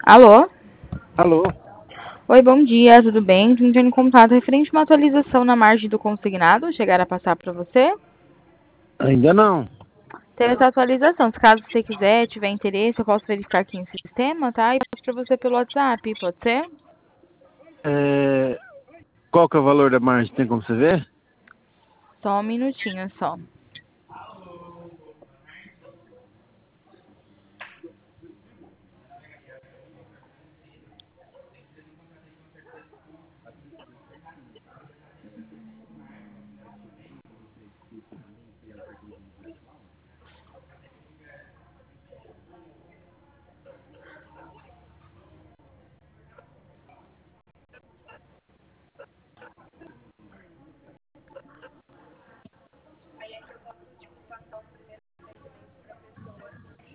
Alô? Alô? Oi, bom dia, tudo bem? Estou entrando em contato referente a uma atualização na margem do consignado. Chegaram a passar para você? Ainda não. Teve essa atualização. Se caso você quiser, tiver interesse, eu posso verificar aqui no sistema, tá? E passo para você pelo WhatsApp, pode ser? É, qual que é o valor da margem? Tem como você ver? Só um minutinho, só.